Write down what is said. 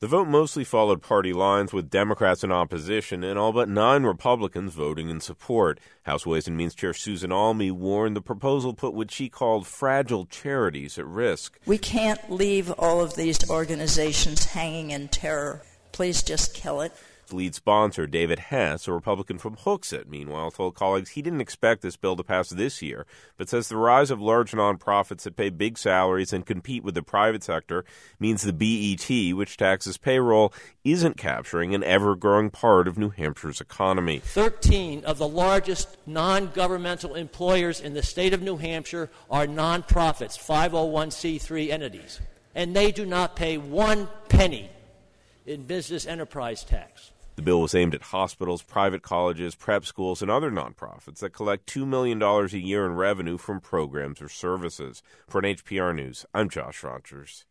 The vote mostly followed party lines, with Democrats in opposition and all but 9 Republicans voting in support. House Ways and Means Chair Susan Almy warned the proposal put what she called fragile charities at risk. We can't leave all of these organizations hanging in terror. Please just kill it. Lead sponsor David Hess, a Republican from Hooksett, meanwhile, told colleagues he didn't expect this bill to pass this year, but says the rise of large nonprofits that pay big salaries and compete with the private sector means the BET, which taxes payroll, isn't capturing an ever-growing part of New Hampshire's economy. 13 of the largest non-governmental employers in the state of New Hampshire are nonprofits, 501c3 entities, and they do not pay 1 penny in business enterprise tax. The bill was aimed at hospitals, private colleges, prep schools, and other nonprofits that collect $2 million a year in revenue from programs or services. For NHPR News, I'm Josh Rogers.